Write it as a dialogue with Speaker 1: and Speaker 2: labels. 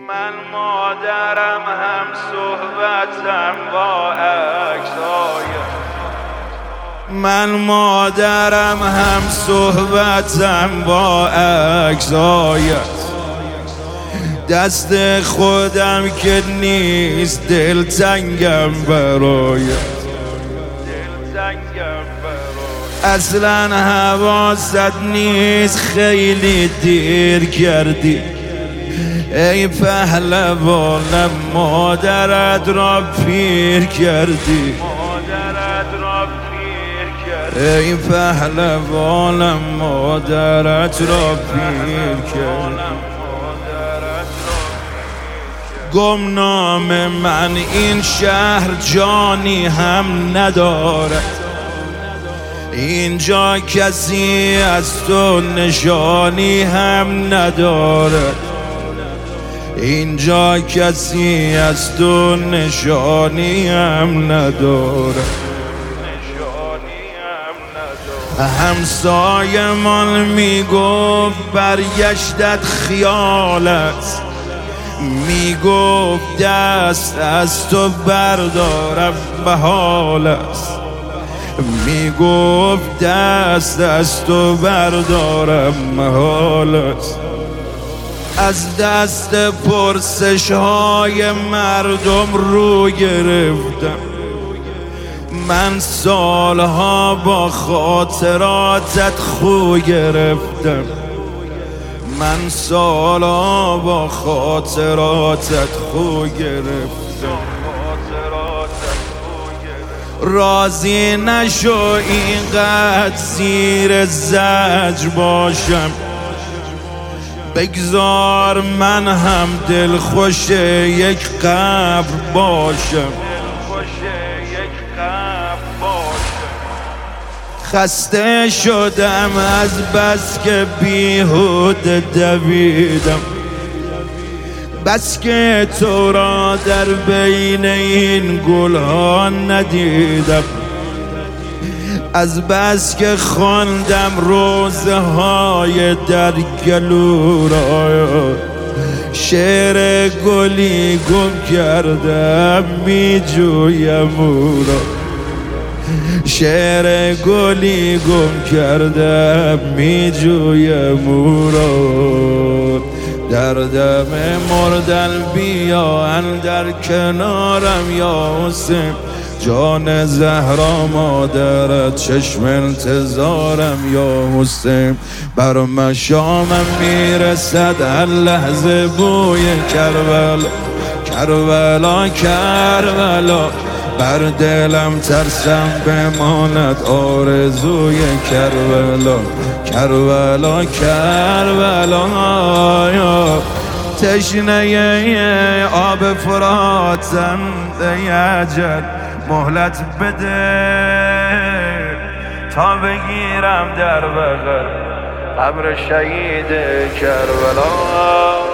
Speaker 1: من مادرم هم صحبتم با عکسای من مادرم هم صحبتم با عکسایت دست خودم که نیست دلتنگم برایت اصلا حواست نیست خیلی دیر کردی ای پهلوانم مادرت را پیر کردی ای پهلوانم مادرت را پیر کردی گمنام من این شهر جانی هم ندارد اینجا کسی از تو نشانی هم ندارد اینجا کسی از تو نشانی هم ندارد همسایمان میگفت برگشتت خیالت میگفت دست از تو بردارم محالت میگفت دست از تو بردارم محالت از دست پرسش های مردم رو گرفتم من سالها با خاطراتت خو گرفتم من سالها با خاطراتت خو گرفتم راضی نشو اینقدر زیر زجر باشم بگذار من هم دلخوش یک قبر باشم خسته شدم از بس که بیهوده دویدم بس که تو را در بین این گلها ندیدم از بس که خواندم روزه های در گلو را شعر گلی گم کردم می جویم او را شعر گلی گم کردم می جویم او را در دم مردن بیا اندر کنارم یا حسین جان زهرا مادرت چشم انتظارم یا حسین بر مشامم میرسد هر لحظه بوی کربلا کربلا کربلا بر دلم ترسم بماند آرزوی کربلا کربلا کربلا تشنه آب فراتم ای اجل مهلت بده تا بگیرم در بغل قبر شهید کربلا